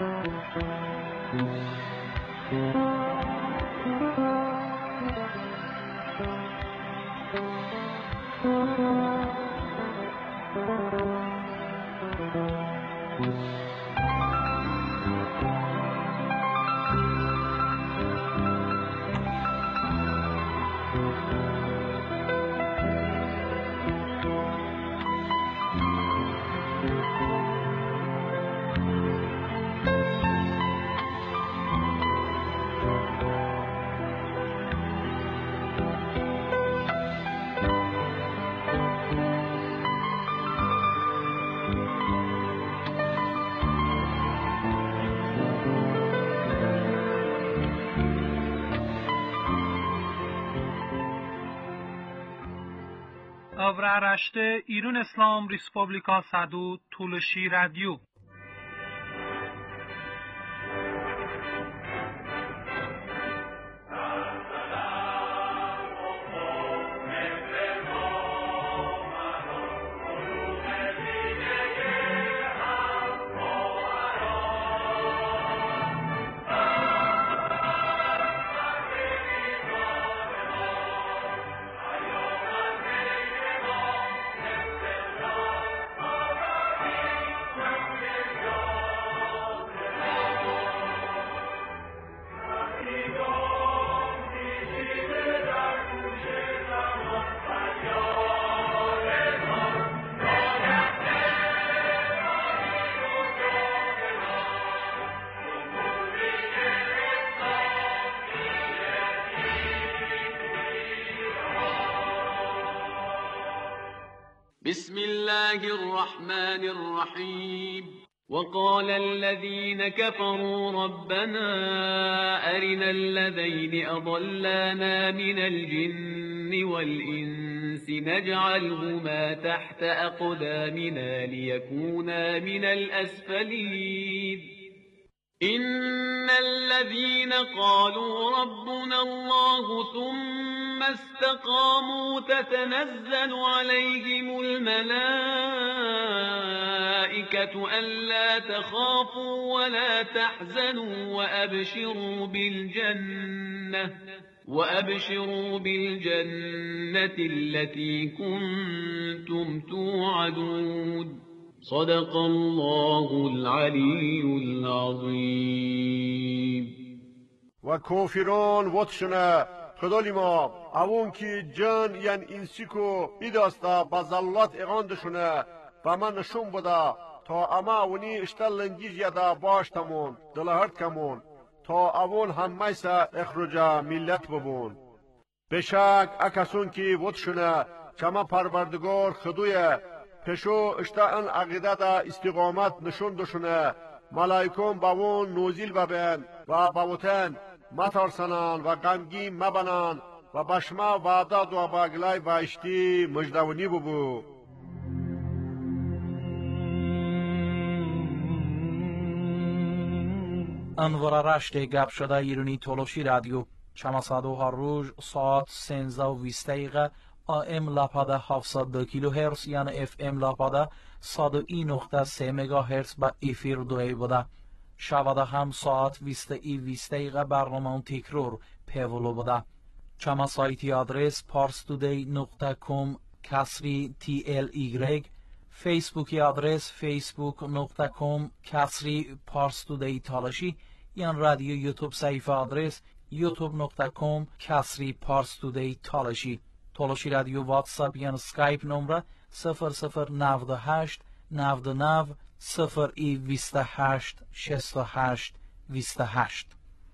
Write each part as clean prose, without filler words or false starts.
Avraaraşte İran İslam Respublika Sadu Tuluşi Radyo. بسم الله الرحمن الرحيم وقال الذين كفروا ربنا أرنا الذين أضلانا من الجن والإنس نجعلهما تحت أقدامنا ليكونا من الأسفلين إن الذين قالوا ربنا الله ثم استقاموا تتنزل عليهم الملائكة ألا تخافوا ولا تحزنوا وأبشروا بالجنة التي كنتم توعدون صدق الله العلی العظیم. و کافران وطشنه خدالی ما اون که جن ین انسیکو ایداستا بزلات اغاندشونه و من نشون بده تا اما اونی اشتلنگیز یده باشتمون دلهرد کمون تا اون همه سا اخرجا ملت ببون. بشک اکسون که وطشنه چما پروردگار خدویه پشو اشتاعن عقیده دا استقامت نشون دشونه ملائکون باون نوزیل ببین و باوتن متارسنان و غمگین مبنان و بشما وعداد و باگلای باشتی مجدونی ببو. انوار رشت گپ شده ایرانی تولوشی رادیو چماسادو هر روز ساعت 13:20 دقیقه AM لاپاده 702 کیلوهرتز یعنی FM لاپاده 101.3 مگاهرتز با افیر دوی بوده. شباده هم ساعت 20:20 دقیقه برنامه تکرار پیولو بوده. چما سایتی آدرس parstoday.com کسری TLY، فیسبوکی آدرس facebook.com کسری parstoday تالاشی، یعنی رادیو یوتیوب صفحه آدرس youtube.com کسری parstoday تالاشی. تولوشی رادیو واتساپ یعنی سکایپ نمره 0098 99 028 68 28.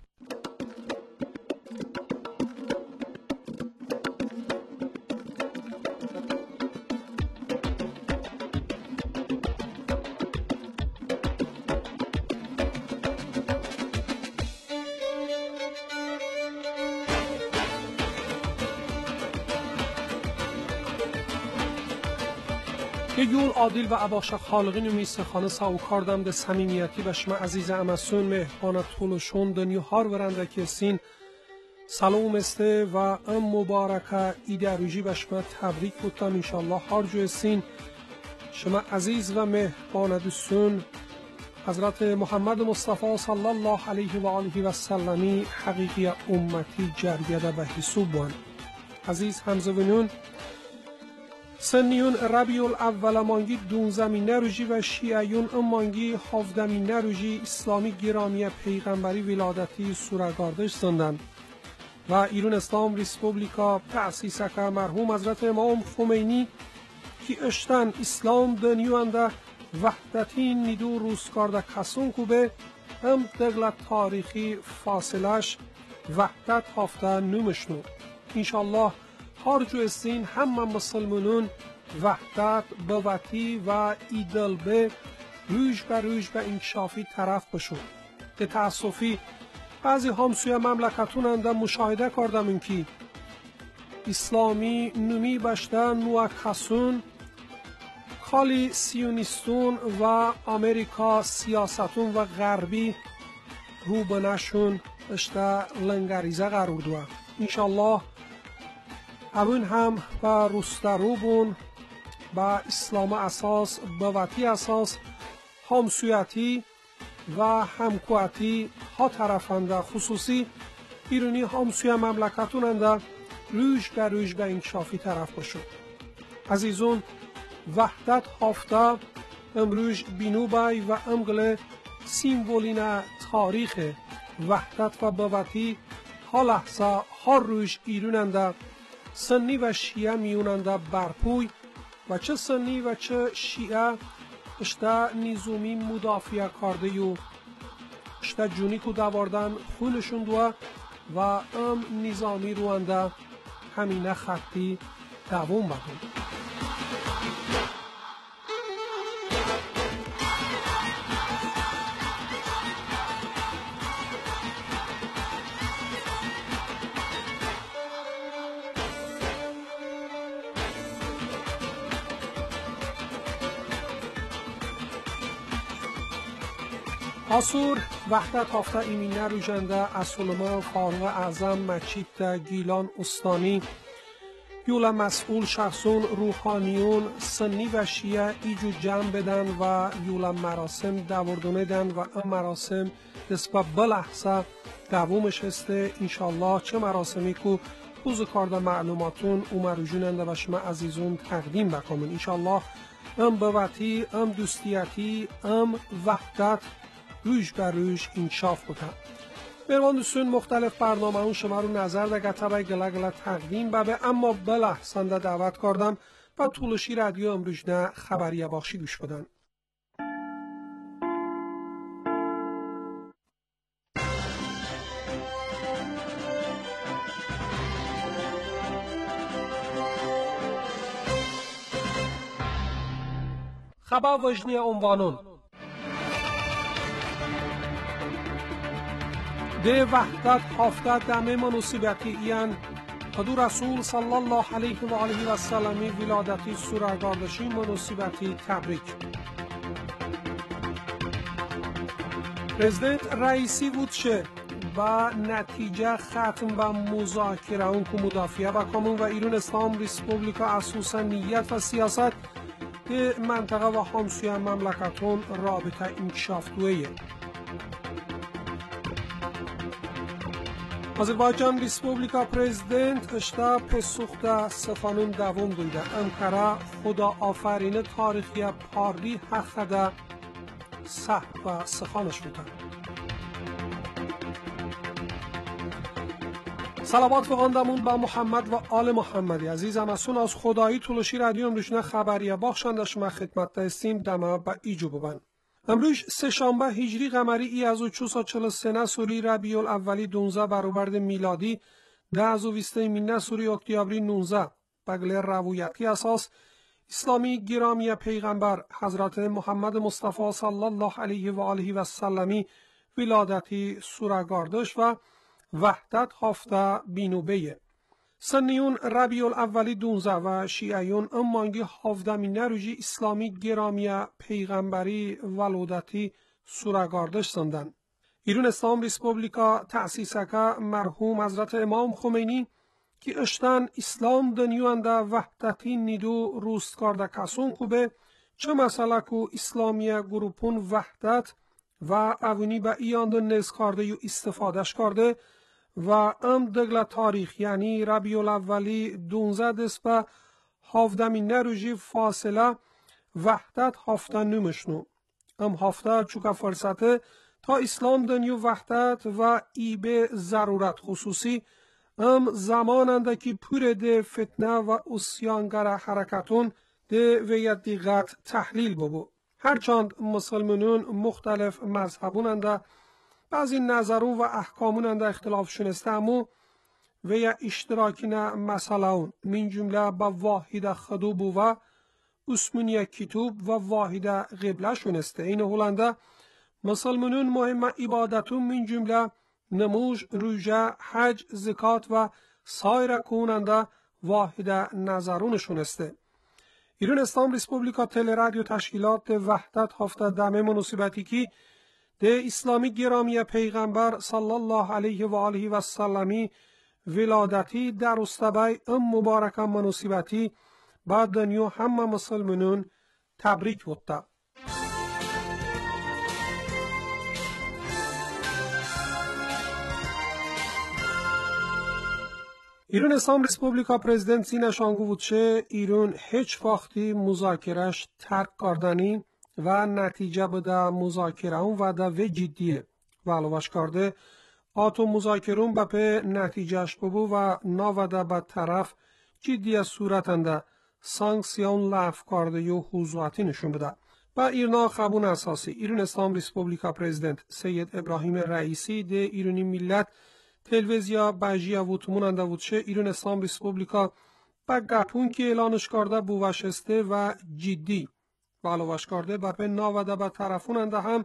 یول عادل و عباشق خالقی نمیسته خانه ساوکاردم ده صمیمیتی و شما عزیز امسون مهبان طولشون دنیا هار ورنده که سین سلام استه و ام مبارکه ایدروژی و شما تبریک بودم انشالله هار جو سین شما عزیز و مهبان دوستون حضرت محمد مصطفی صلی الله علیه و آله و سلمی حقیقی امتی جریده به حسوب بوان. عزیز همزوینون، سنیون ربیع الاول مانگی 12 روزی و شیعیون مانگی 17 روزی اسلامی گرامی پیغمبری ولادتی سورگاردش زندن و ایران اسلام ریسپوبلیکا تأسیس که مرحوم حضرت امام خمینی که اشتن اسلام دنیوانده وحدتی نیدو روزکارده کسون کوبه هم دقلت تاریخی فاصلش وحدت هفته نمشنو. انشالله هر جو استین همه مسلمانون وحدت بوتی و ایدل به روز به انکشافی طرف بشون. به تأسفی بعضی همسوی مملکتون انده مشاهده کردم که اسلامی نمی بشته نوع کسون خالی سیونیستون و امریکا سیاستون و غربی رو بنشون اشته لنگریزه قرار دوه. انشالله اون هم با رسترو بون با اسلام اساس بوتی اساس همسویتی و همکواتی ها طرفنده خصوصی ایرانی همسوی مملکتون انده روز به انکشافی طرف باشد. عزیزون، وحدت هفته امروز بینوبای و امگل سیمبولین تاریخ وحدت و بوتی ها لحظه ها روز ایروننده سنی و شیعه میوننده برپوی و چه سنی و چه شیعه اشته نیزومی مدافع کرده و اشته جونی که دواردن خونشون دوه و نظامی روانده همینه خطی دوام بدون. آسور وحدت هفته ایمینه روژنده اسولما فاروق اعظم مچیت گیلان استانی یولا مسئول شخصون روحانیون سنی و شیعه ایجو جمع بدن و یولا مراسم دوردونه دن و ام مراسم نسبت بلحظه دوامش هسته. انشالله چه مراسمی که روز کارده معلوماتون اومروجوننده و شما عزیزون تقدیم بکنن. انشالله ام بوتی، ام دوستیتی، ام وحدت روز به روز انکشاف بوده. مهربان دوستان، مختلف برنامه اون شما رو نظر ده گتبه گله تقدیم ببه، اما بلحظنده دعوت کردم و طولشی رادیو امروز نه خبریه باخشی گوش بدن. خبر وجنی عنوانون ده وحدت هفته دمه مناسبتی ایان حضور رسول صلی الله علیه و آله و سلمی ولادتی سورگاردشی مناسبتی تبریک. پرزیدنت رئیسی بودشه و نتیجه ختم و مذاکره اون که مدافعه و کامون و ایران اسلام ریسپوبلیکا اساسا نیت و سیاست به منطقه و همسوی مملکتون رابطه انکشاف دویه. آذربایجان ریسپوبلیکا پرزیدنت اشتا پسوخته سفانون دوم دویده. انقره خدا آفرین تاریخی پارلی حقده صح و سخانش بودن. صلوات بخواندمون با محمد و آل محمدی. عزیز همسون از خدایی طولشی رادیو امروز خبریه باخشنده شما خدمت دستیم دمه با ایجو ببن. امروز سهشنبه هجری قمری ای از 443 سوری ربیع الاولی 12 برابر میلادی 10 سوری اکتبری 19 بگل روایتی اساس اسلامی گرامی پیغمبر حضرت محمد مصطفی صلی الله علیه و آله و سلمی ولادتی سورگاردش و وحدت هفته بینوبه. سنیون ربیع الاولی 12 و شیعیون امانگی 17 روزی اسلامی گرامی پیغمبری ولادتی سورگاردش سندن. ایران اسلام ریسپوبلیکا تأسیسکه مرحوم حضرت امام خمینی که اشتن اسلام دنیوانده وحدتی نیدو روست کرده کسون کوبه چه مسئله کو اسلامی گروپون وحدت و اوونی به ایاند نز کرده و استفادهش کرده و ام دگل تاریخ یعنی ربیع الاولی 12 دست به 17 نروژی فاصله وحدت هفته نمشنو ام هفته چوکا فرصته تا اسلام دنیو وحدت و ای به ضرورت خصوصی ام زماننده که پور ده فتنه و اسیانگر حرکتون ده ویت دیغت تحلیل ببو. هرچند مسلمانون مختلف مذهبوننده بعضی نظرون و احکاموننده اختلاف شنسته امو و یا اشتراکینه مسئلهون من جمله با واحد خدو بو و اسمونی کتوب و واحد قبله شنسته. این هولنده مسلمانون مهم عبادتون من جمله نموز، روژه، حج، زکات و سایر کننده واحد نظرون شنسته. ایران اسلام ریسپوبلیکا تل رادیو تشکیلات وحدت هفته دمه مناسبتی که ده اسلامی گرامی پیغمبر صلی الله علیه و آله و سلمی ولادتی در استبای مبارک مناسبتی با دنیا همه مسلمانون تبریک بوده. ایران اسلام ریسپوبلیکا پرزیدنت نشانگو بود چه ایران هیچ وقتی مذاکرهش ترک کردنی و نتیجه بده مذاکره اون وعده و جدیه و علاوش کرده آتو مذاکرون به په نتیجهش ببو و ناوده به طرف جدیه صورتنده سانکسیون لعف کرده و حضوعاتی نشون بده. با ایرنا خبون اساسی ایران اسلام ریسپوبلیکا پرزیدنت سید ابراهیم رئیسی ده ایرانی ملت تلویزیا بجیا و تموننده بود چه ایران اسلام ریسپوبلیکا با گپون که اعلانش کرده بو وشسته و جدی و علاوش کرده با په ناوده به طرفوننده هم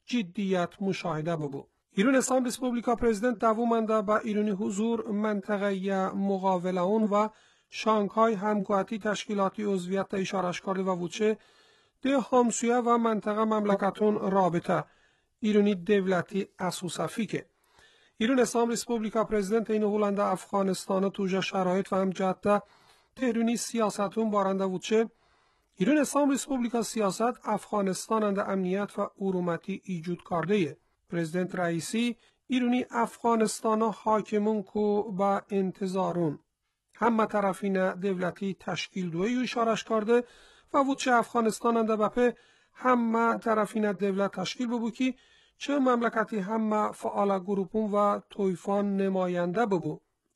جدیت مشاهده ببو. ایران اسلام ریسپوبلیکا پرزیدنت دوومنده با ایرانی حضور منطقه مقاولهون و شانگهای همگوهتی تشکیلاتی عضویت اشارش کرده و وچه ده همسویه و منطقه مملکتون رابطه ایرانی دولتی اسوسفی که ایران اسلام ریسپوبلیکا پرزیدنت این هولنده افغانستان توجه شرایط و هم جهت تهرونی سیاستون بارنده وچه ایران اسلام ریسپوبلیکا سیاست افغانستان اند امنیت و ارومتی ایجود کرده پرزیدنت رئیسی ایرانی افغانستان حاکمون کو با انتظارون همه طرفین دولتی تشکیل دوی اشارش کرده و وچه افغانستان اند بپه همه طرفین دولت تشکیل ببو که چه مملکتی همه فعال گروپون و تویفان نماینده ببو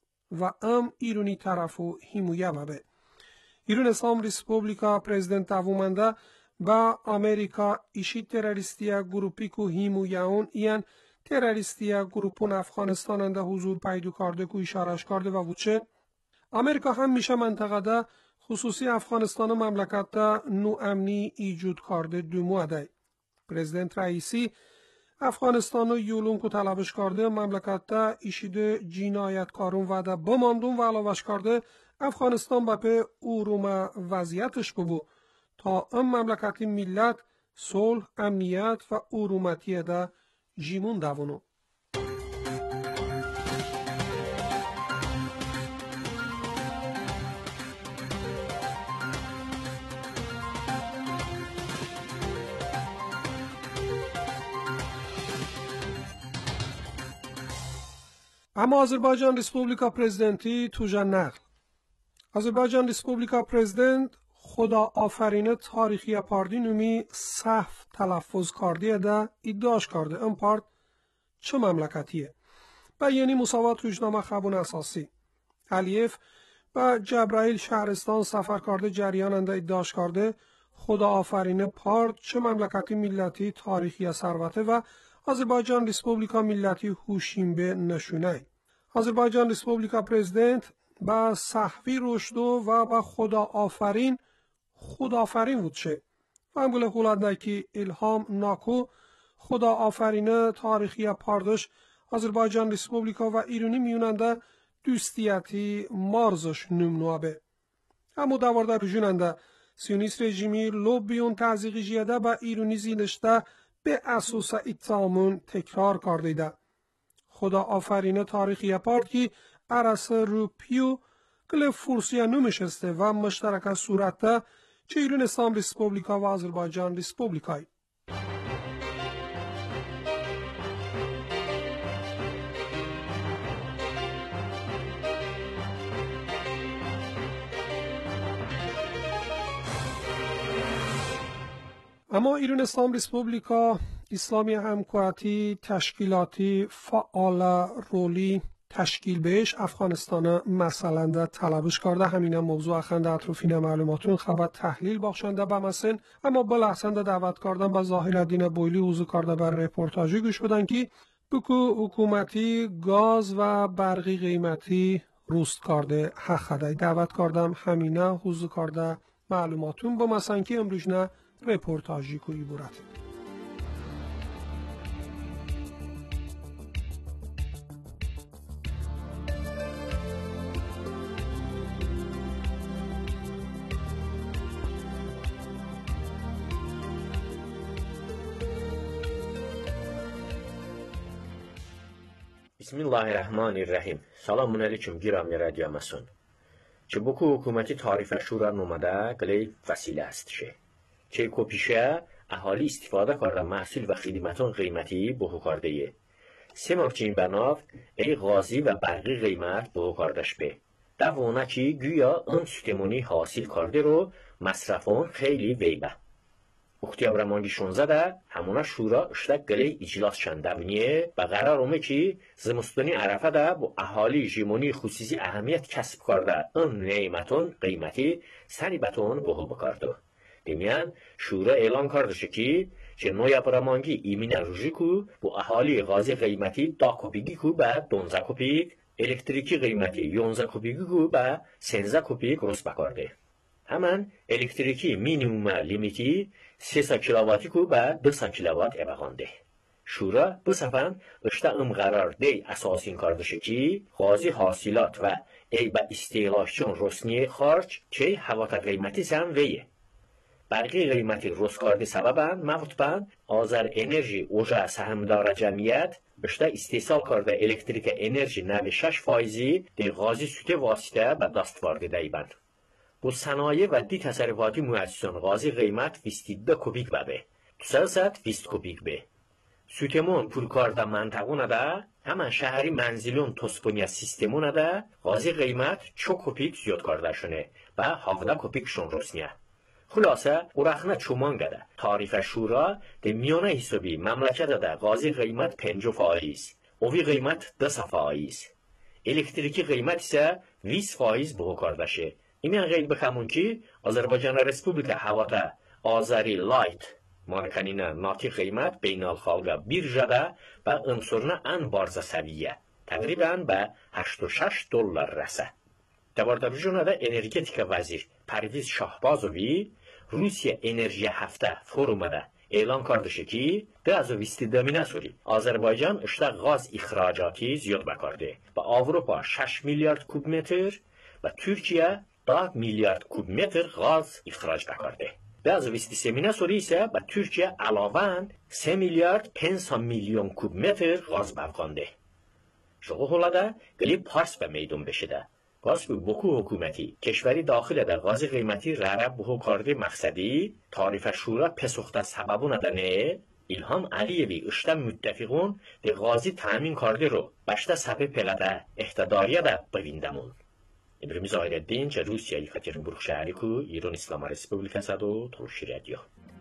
و ایرانی طرفو حمایه ببه. ایران اسلام ریسپوبلیکا پرزیدنت دوومنده با امریکا ایشی تروریستی گروپی کو حمایهون این تروریستی گروپون افغانستان انده حضور پیدا کرده کو اشارش کرده و وچه امریکا هم میشه منطقه ده خصوصی افغانستان و مملکت ده نو امنی ایجود کرده دوموده. پرزیدنت رئیسی افغانستان و یولون کو طلبش کرده مملکت ده ایشیده جنایتکارون و ده بماندون و علاوش کرده افغانستان با په ارومه وضعیتش ببو تا مملکتی ملت صلح امنیت و ارومتی ده جیمون دوونو. اما آذربایجان ریسپوبلیکا پرزیدنتی توجه نقل آذربایجان ریسپوبلیکا پرزیدنت خدا آفرین تاریخی پاردی نومی صحف تلفظ کردیه ده ادعاش کرده ام پارت چه مملکتیه و یعنی مساوات روزنامه خبون اساسی علیف و جبرائیل شهرستان سفر کرده جریاننده ادعاش کرده خدا آفرین پارت چه مملکتی ملتی تاریخی ثروته و آذربایجان ریسپوبلیکا ملتی هوشیمبه نشونه. آذربایجان ریسپوبلیکا پرزیدنت با صحوی رشدو و با خدا آفرین بود چه و هم گله خولنده که الهام ناکو خدا آفرین تاریخی پاردش آذربایجان ریسپوبلیکا و ایرانی میوننده دوستیتی مارزش نمنوابه. همو دوارده رجوننده سیونیست رژیمی لوبیون تعزیقی جیده با ایرانی زینشته به اساس اتهامون تکرار کرده. خدا آفرین تاریخی پارت که ارس روپیو کل فرسیه نمیشسته و مشترک صورت چه ایران اسلام ریسپوبلیکا و آذربایجان ریسپوبلیکای. اما ایران اسلام ریسپوبلیکا اسلامی همکاتی تشکیلاتی فعال رولی تشکیل بهش افغانستان مثلا در طلبش کرده. همین موضوع اخنده اطرافین معلوماتون خبر تحلیل بخشنده بمسن. اما بلحسنده دعوت کردن با ظاهر الدین بویلی وضو کرده بر رپورتاجی گوش بدن که بکو حکومتی گاز و برقی قیمتی روست کرده حقده. دعوت کردم همینه وضو کرده معلوماتون بمسن که امروز نه رپورتاجی کوی بورد. بسم الله الرحمن الرحیم. سلام علیکم گرامی رادیو مسون. چه بکو حکومتی تعریف شورا نومده گلی وسیله است چه کوپیشه اهالی استفاده کرده محصول و خدماتون قیمتی بهو کرده یه. سه مرچین بناف ای غازی و برقی قیمت بهو کردش به. دوونه چی گویا اون سیستمونی حاصل کرده رو مصرفون خیلی ویبه. اکتبر مانگی 16 همونا شورا اشتک گلی اجلاس شنده بنیه و قرار اومه که زمستانی عرفه ده با اهالی ژیمونی خصوصی اهمیت کسب کرده اون نعمتون قیمتی سری بتون بهو بکرده. دیمیان شورا اعلان کرده که نویبر مانگی ایمین روژی کو با اهالی غازی قیمتی 10 کپیگی کو به 12 کپیگ، الکتریکی قیمتی 11 کپیگی کو به 13 کپیگ روز بکرده. همان الکتریکی مینیموم لیمیتی 300 کیلوواتی کو به 200 کیلووات ابقانده. شورا بسفن اشتا قرار دی اساسین کرده که غازی حاصلات و ای با استیلاشون رسنی خارج که هواتا قیمتی سن ویه. برقی قیمتی روز کرده سببن موتبن آذر انرژی اوجا سهمدار جمعیت اشتا استحصال کرده الکتریک انرژی 96% دی غازی سوته واسطه به دست وارده دیبن. bu sanayi və di təsərrüfatı müəssisənin qazi qiymət 22 kubik bəbi. Tüsəlsət 20 kubik be. Sütemon pulkarda məntəquna da, həmən şəhəri mənzilon tosponiya sistemuna da qazi qiymət çox kubik ziyod kardaşını və 17 kubik şun rosniya. Xülasə, uraxına çoman qədə tarifə şura də miyona hisabi məmləkədə də qazi qiymət 5%, ovi qiymət 10%. Elektriki qiymət isə 20% bu kardaşı. ایمیان غیر بخمون که آذربایجان رسپوبلیک هواتا آذری لایت مارکنینه ناتی قیمت بین الخالقه بیرجده و انصرنا ان بارزه سویه تقریبا به $86 رسه. دواردارجونه ده انرژیتیک وزیر پرویز شاهبازوی روسیه انرژی هفته فرومه ده اعلان کردشه که ده از ویستیدامینه سوری آذربایجان اشتا غاز اخراجاتی زیاد بکرده و اروپا 6 میلیارد کوب متر و ترکیه 10 میلیارد کوب متر غاز اخراج بکرده. به از ویستیسمینه سوری ise به ترکیه علاوه 3 میلیارد 500 میلیون کوب متر غاز بافغانده. شغل هلاده گلی پارس به میدون بشده. غاز به بکو حکومتی کشوری داخل در غاز قیمتی رعب بهو کرده مقصدی تعریف شورا پسخته سببو ندانه İlham Aliyevi اشتا متفقون ده غازی تامین کرده رو بشته سبب پلده احتداریه ده ببیندمون. ابراهیم ظاهرالدین چه روسیه یکاترینبورگ شهری کو ایران اسلام ریسپوبلیکا و تلوشی رادیو.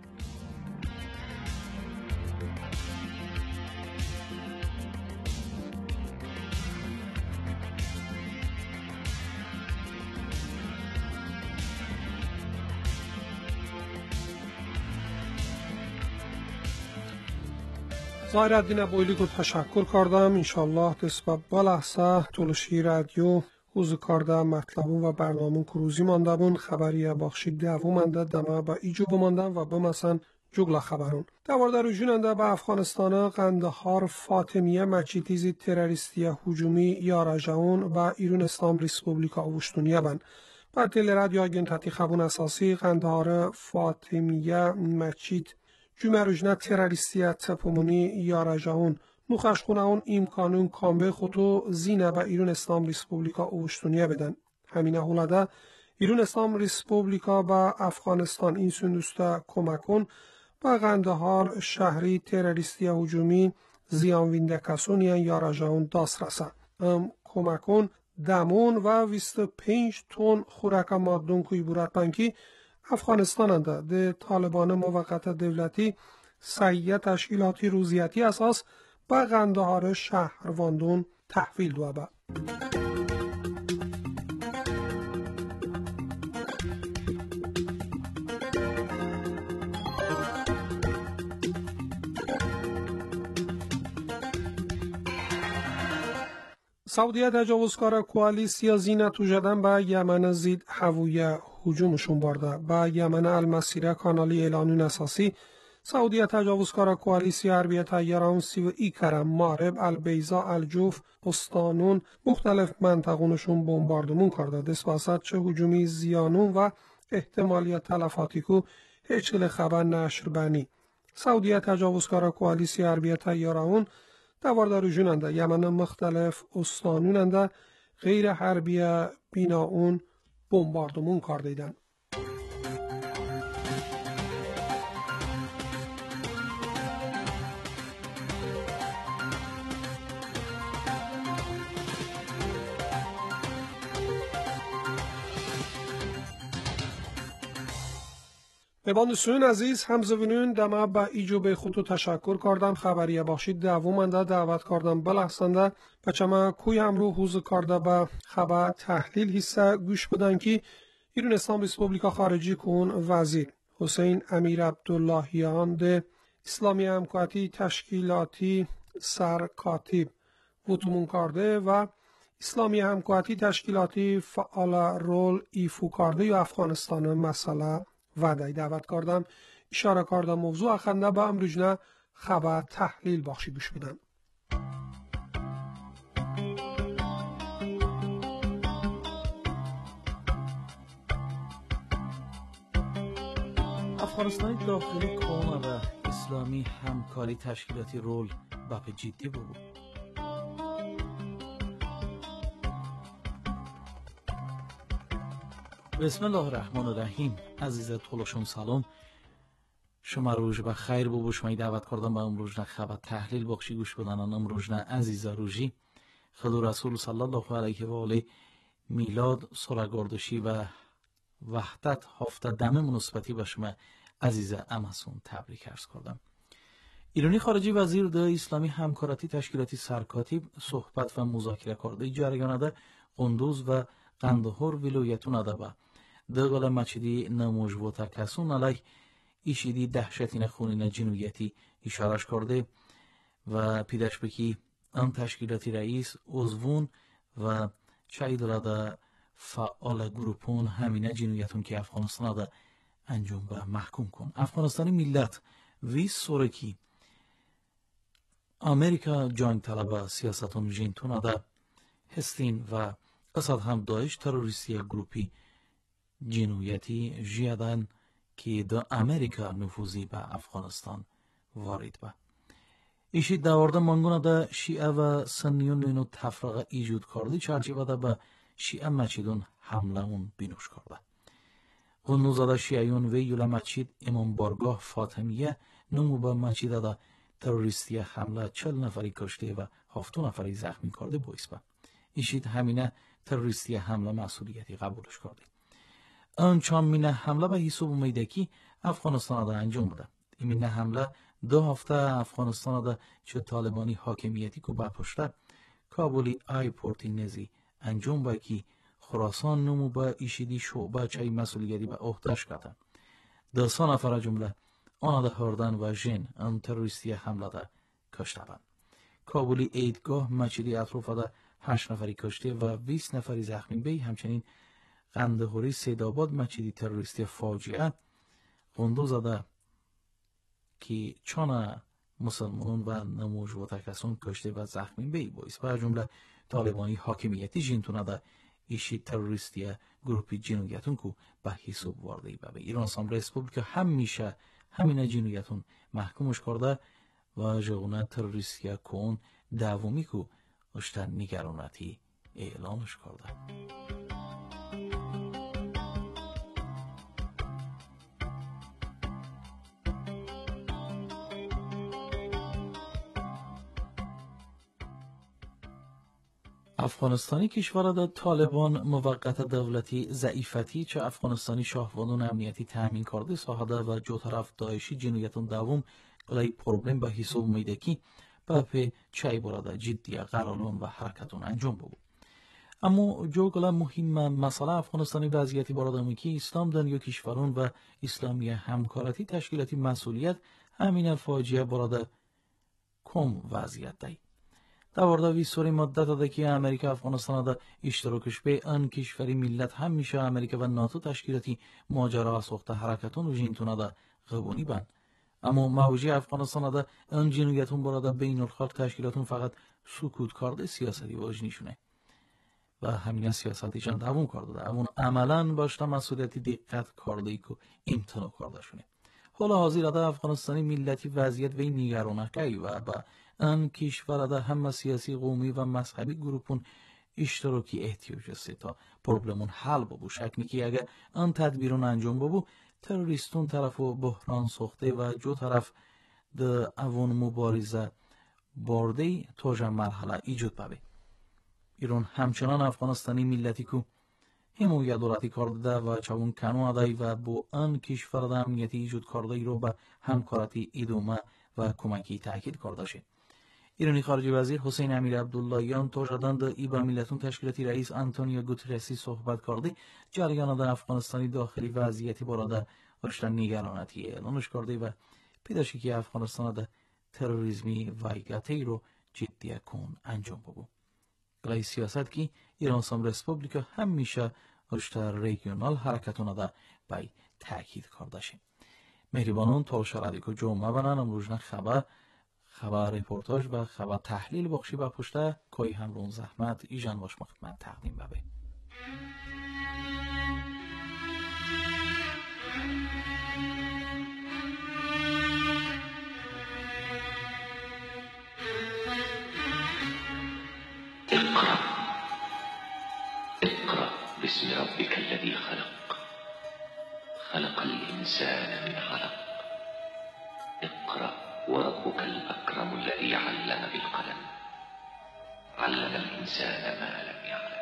ظاهرالدین بویلی کو تشکر کردم. انشالله دست با لحظه تلوشی رادیو وضو کرده مطلبون و برنامون کروزی مانده بون خبری باخشی دوو منده دمه با ایجو بماندن و بمسن جگل خبرون. دوارده رو جوننده به افغانستان قندهار فاطمیه مچیتیزی تروریستی هجومی یارجاون و ایران اسلام ریسپوبلیکا اوشتونیه بن. بر تل رادیو آگنتاتی خبون اساسی قندهار فاطمیه مچیت جمعه روجنه تروریستی تپومونی یارجاون نوخش خونه اون امکانون کامبه خودو زینه به ایران اسلام ریسپوبلیکا اوشتونیه بدن. همینه حولاده ایران اسلام ریسپوبلیکا با افغانستان این سندوسته کمکون با قندهار شهری تروریستی هجومی زیان وینده کسونیان یارجاون داست رسه. کمکون دمون و 25 تن خورک مادون کوی بورد پنکی افغانستان ده طالبان موقت دولتی سعیه تشکیلاتی روزیتی اساس با قندهار شهرواندون تحویل دوابه. سعودیه تجاوزکار کوالیسیا زینت وجدن به یمن زید هویه هجومشون برده. به یمن المسیره کانالی اعلانون اساسی سعودیه تجاوزکار کوالیسیا حربیه تیاران سی و ای کرم مارب البیزا الجوف استانون مختلف منطقونشون بمباردمون کرده. دست چه هجومی زیانون و احتمالی تلفاتی کو هیچ خبر نشر بنی. سعودیه تجاوزکار کوالیسیا حربیه تیاران دوار جوننده یمن مختلف استانوننده غیر حربی بینا اون بمباردمون کار دیدن. میبان سوین عزیز همزوینون دمه با ایجوب خودتو تشکر کردم. خبریه باشید دوامنده دعوت کردم بلحسنده بچه کوی همرو حوز کرده به خبر تحلیل حصه گوش بدن که ایران اسلام ریسپوبلیکا خارجی کن وزیر حسین امیر عبداللهیان ده اسلامی همکاری تشکیلاتی سرکاتیب وطمون کرده و اسلامی همکاری تشکیلاتی فعال رول ایفو کرده یا افغانستان مسئله وعده دعوت کردم اشاره کردم موضوع اخنده به امروجنه خبر تحلیل بخشی گوش بدن. افغانستان داخلی کونه و اسلامی همکاری تشکیلاتی رول بپ جدی بود. بسم الله الرحمن الرحیم. عزیز طولشون سلام، شما روز بخیر بو. شما دعوت کردم به امروزنا خبر تحلیل بخشی گوش بدن. امروزنا عزیز روزی خدا رسول صلی الله علیه و آله میلاد سرگردشی و وحدت هفته دم مناسبتی به شما عزیز امسون تبریک عرض کردم. ایرانی خارجی وزیر ده اسلامی همکاری تشکیلاتی سرکاتیب صحبت و مذاکره کرده جریان ده قندوز و قندهار ولایتون ده با دقل مچدی نموج و تکسون علیه ایشیدی دهشتین خونین جنویتی اشارش کرده و پیداش بکی آن تشکیلاتی رئیس عضوون و شاید ده فعال گروپون همینه جنویتون که افغانستان ده انجام به محکوم کن. افغانستانی ملت وی سورکی امریکا جنگ طلب سیاستون جنتون ده هستین و قصد هم داعش تروریستی گروپی جنویتی جیادن که در امریکا نفوذی به افغانستان وارد به ایشی دوارده منگونه ده شیعه و سنیون اینو تفرقه ایجود کرده چرچیبه ده به شیعه مچیدون حمله اون بینوش کرده. قنوزاده شیعیون وی یوله مچید امام بارگاه فاطمیه نمو به مچیده ده تروریستی حمله 40 نفری کشته و 7 نفری زخمی کرده بایست به ایشید همینه تروریستی حمله مسئولیتی قبولش کرده. آنچان مینه حمله به حساب میدکی افغانستان ده انجام بده. این مینه حمله 2 هفته افغانستان ده چه طالبانی حاکمیتی که بپشته کابلی ایپورتی نزی انجام با که خراسان نمو با ایشیدی شعبه چای مسئولیتی به عهدهش کرده. 2 نفر جمله آن ده هردن و جن آن تروریستی حمله ده کشته بند. کابلی ایدگاه مچیدی اطراف ده 8 نفری کشته و 20 نفری زخمی بی. همچنین قندهاری سیدآباد مچیدی تروریستی فاجعه قندوز زده که چون مسلمانان و نموج و تکسون کشته و زخمی بی بایست و جمله طالبانی حاکمیتی جنتونه ده ایشی تروریستی گروپی جنویتون که به حساب وارده به ایران اسلام ریسپوبلیکا همیشه همین جنویتون محکومش کرده و جغونه تروریستی کون دومی که اشتر نگرانتی اعلانش کرده. افغانستانی کشور دا طالبان موقت دولتی ضعیفتی چه افغانستانی شاهوانون امنیتی تامین کرده ساحده و جو طرف داعشی جنویتون دوم قلعی پروبلم به حساب میده که به چای براده جدی قرارون و حرکتون انجام بود. اما جو قلعه مهم مسئله افغانستانی وضعیتی براده که اسلام دنیا کشورون و اسلامی همکارتی تشکیلاتی مسئولیت همین فاجعه براده کم وضعیت دی. دوارده ویسوری مدت داده که امریکا افغانستان دا اشتراکش به ان کشوری ملت هم میشه امریکا و ناتو تشکیلاتی ماجرا ساخته حرکتون و جنتون دا قبونی بند. اما موجی افغانستان دا ان جنویتون براده بین الخلق تشکیلاتون فقط سکوت کرده سیاستی واج نشونه و همین سیاستیشان دوام کرده اما عملا باشته مسئولیتی دقت کرده ای که امتناع کرده شونه. حالا حاضر ده افغانستانی ملتی وضعیت وی نگرانه که و با ان کشور ده همه سیاسی قومی و مذهبی گروپون اشتراکی احتیاج است تا پروبلمون حل ببو شکنی که اگه ان تدبیرون انجام ببو تروریستون طرف و بحران ساخته و جو طرف ده اوان مبارزه بارده توجه مرحله ایجاد ببه. ایران همچنان افغانستانی ملتی که حمایت دولتی کرده و چون کنو ادای و با آن کشور ده امنیتی ایجاد کرده ای رو به همکارتی ادامه و کمکی تاکید کرده شه. ایرانی خارجه وزیر حسین امیر عبداللهیان تا شدن ده ای با ملتون تشکیلاتی رئیس آنتونیو گوترسی صحبت کرده جریان ده افغانستانی داخلی وضعیتی براده رشد نگرانتی اعلانش کرده و پیداشی که افغانستان ده تروریسمی وایگاتی رو جدی کن انجام ببو. برای سیاست که ایران سام ریسپوبلیکا همیشه رشد ریجیونال حرکتونه ده بای تاکید کرده شه. مهربانان تالش رادیو کو جمعه بنان امروزنا خبر رپورتاج و خبر تحلیل بخشی با پشته کوی همرون زحمت ایجان باش خدمت تقدیم ببه. اقرأ باسم ربك الذي خلق خلق الإنسان من علق اقرأ وربك الأكرم الذي علم بالقلم علم الإنسان ما لم يعلم.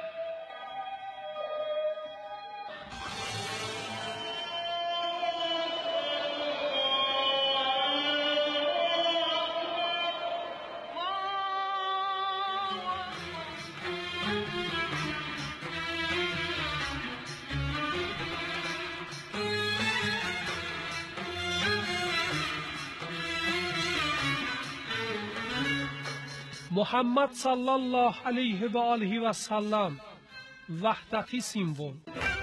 محمد صلی الله علیه و آله و سلم وحدتی سیمبل.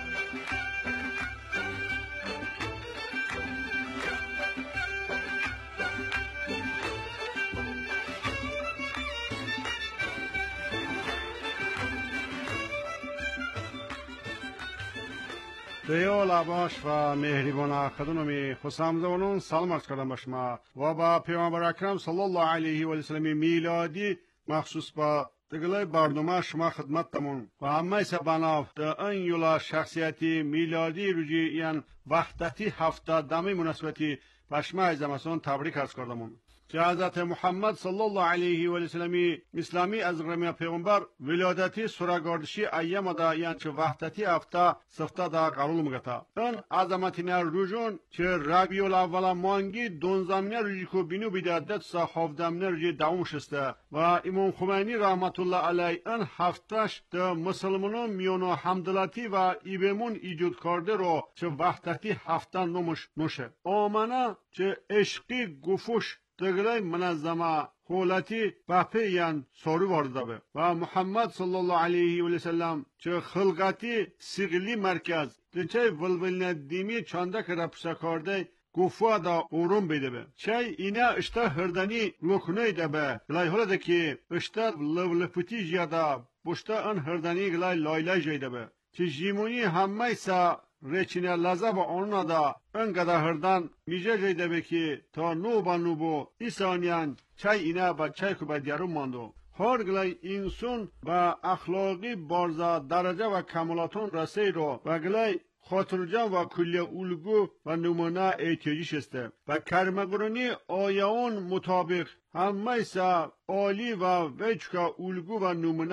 دیال عباش و مهربان خدونمی خسامزونون سلام عرض کردم به شما و با پیامبر اکرم صلی الله علیه و سلم میلادی مخصوص با دگلای برنامه شما خدمتتمون و همه سبانا در این یولا شخصیتی میلادی روزی یعنی وحدتی هفته دمی مناسبتی پشمه زمستان تبریک عرض کردمون. که حضرت محمد صلی الله علیه و سلم اسلامی از غرمی پیغمبر ولادتی سراگردشی ایام دا یعنی چه وحدتی هفته سفته دا قرول مگتا. این عظمتین روزون که ربیع الاول مانگی دونزمینه روزی که بینو بیدادت سا هفدمینه روزی دوم شسته و امام خمینی رحمت الله علیه این هفتهش دا مسلمانان میانو حمدلاتی و ایبمون ایجاد کرده رو چه وحدتی هفته نمش نوشه. آمنه چه عشقی گفوش دگلای منظمه حولتی بپی یان سوری وارده به و محمد صلی الله علیه و سلم چه خلقتی سیغلی مرکز دچه ولولن دیمی چانده که رپسه کرده گفوا دا اورم بیده به چه اینا اشتا هردنی لکنه ده به گلای حالا ده که اشتا لولپتی جیاده بشتا ان هردنی گلای لایلای جیده به چه جیمونی همه سا ریچینه لذا با آنها دا انقدر هردن میجه جیده بکی تا نو با نو بو ایسانیان چای اینا با چای که با دیارون ماندو هر گلای اینسون با اخلاقی بارزا درجه و کمالاتون رسی رو و گلای خاطرجان و کلیه الگو و نمونه احتیاجیش استه و کرمگرونی آیاون مطابق همه سا عالی و وجه الگو و نمونه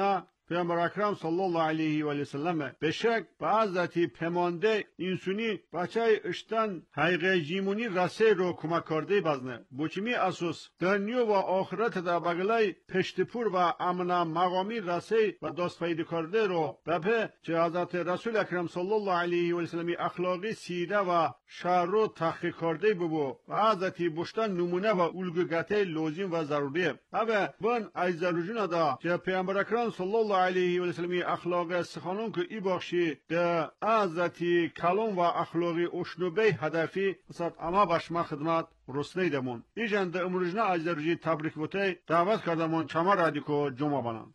پیامبر اکرم صلی الله علیه و سلم به شک بعضتی پمانده اینسونی بچه اشتن حقیقه جیمونی رسه رو کمک کرده بزنه بوچمی اساس دنیا و آخرت دا بگلای پشتپور و امن مقامی رسه و دست پیدا کرده رو بپه چه حضرت رسول اکرم صلی الله علیه و سلم اخلاقی سیده و شهر رو تحقیق کرده ببو بعضتی بشتن نمونه و الگوگته لازم و ضروریه اوه بن ایزالوجون دا چه پیامبر اکرم صلی الله علیه و سلم اخلاق سخانون که ای بخشی ده عزتی کلام و اخلاقی اشنوبه هدفی مثلا اما بشما خدمت رسنه دمون ایجان ده امروجنا ایزالوجی تبریک بوته دعوت کردمون چما رادیکو جمعه بانند